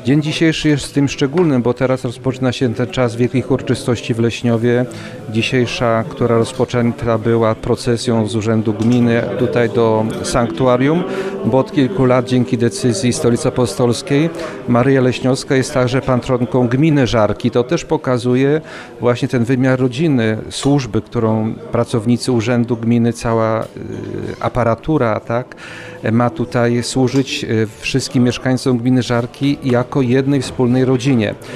Dzień dzisiejszy jest tym szczególnym, bo teraz rozpoczyna się ten czas wielkich uroczystości w Leśniowie. Dzisiejsza, która rozpoczęta była procesją z Urzędu Gminy tutaj do sanktuarium, bo od kilku lat dzięki decyzji Stolicy Apostolskiej Maryja Leśniowska jest także patronką gminy Żarki. To też pokazuje właśnie ten wymiar rodziny, służby, którą pracownicy Urzędu Gminy, cała aparatura, tak, ma tutaj służyć wszystkim mieszkańcom gminy Żarki jako jednej wspólnej rodzinie.